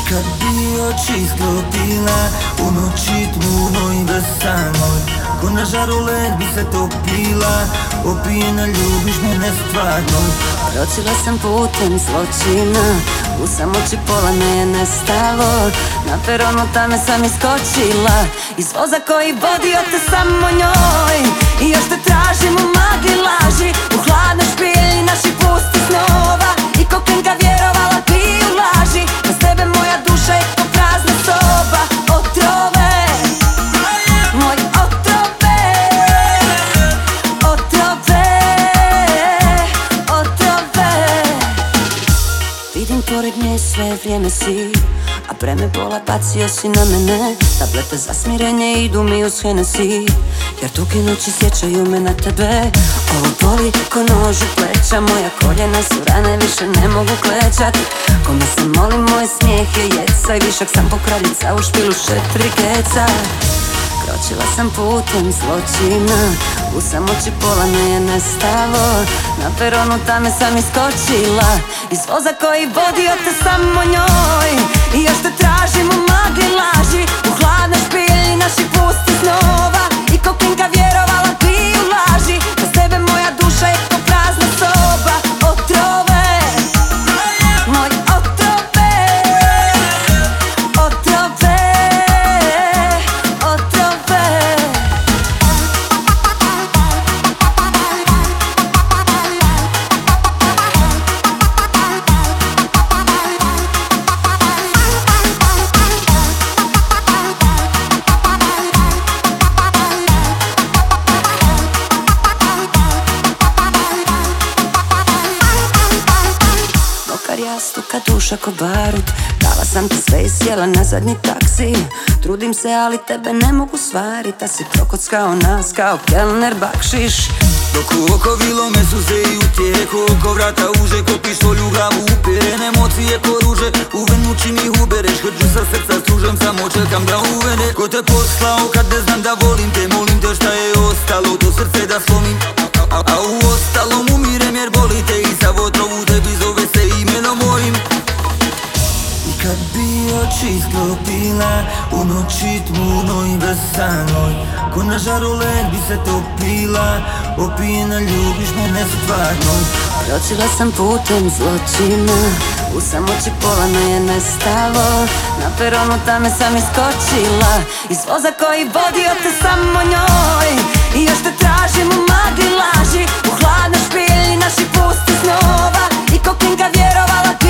Kad bi oči sklopila u noći tmurnoj i besanoj, ko na žaru led bi se topila, opijena ljubiš mene stvarno. Kročila sam putem zločina, u samoći pola me je nestalo. Na peronu tame sam iskočila, iz voza koji vodio te samo njoj. I još te tražim u magli laži, u hladnoj špilji naših pustih snova. I ko klinka vjerovala ti u laži, bez tebe moja duša je ko prazna soba. Otrove, moj otrove, otrove, otrove. Vidim pored nje sve vrijeme si, a breme bola bacio si na mene. Tablete za smirenje idu mi uz Hennessy, jer tuge noći sjećaju me na tebe. Ovo boli ko nož u pleća, moja koljena su rane, više ne mogu klečat. Kome se molim, moj smijeh je jeca i višak sam pokraljica u špilu 4 keca. Kročila sam putem zločina, u samoći pola me je nestalo. Na peronu tame sam iskočila, iz voza koji vodio te samo njoj. I još te tražim u magli laži, u hladnoj špilji naših pustih snova. I ko klinka vjerovala ti u laži, bez tebe moja duša je ko prazna soba. Otrove, moj otrove, otrove, otrove. Stuka duša ko barut, dala sam ti sve i sjela na zadnji taksi. Trudim se ali tebe ne mogu svarit, a si prokockao nas kao kelner bakšiš. Dok u oko vilo me suze i utjeku, oko vrata uže, ko pištolj u glavu uperen. Emocije ko ruže, u venući mi ubereš. Hrđu sa srca stružem, samo čekam da uvene. Ko te poslao kad ne znam da volim te, molim te šta je ostalo, to srce da slomim. A u ostalom umirem jer boli te i sa otrovu tebi zove se imenom mojim. I kad bi oči sklopila u noći tmurnoj i besanoj, ko na žaru led bi se topila, opijena ljubiš mene stvarno. Kročila sam putem zločina, u samoći pola me je nestalo. Na peronu tame sam iskočila, iz voza koji vodio te samo njoj. I još te tražim u magli laži, u hladnoj špilji naših pustih snova. I ko klinka vjerovala ti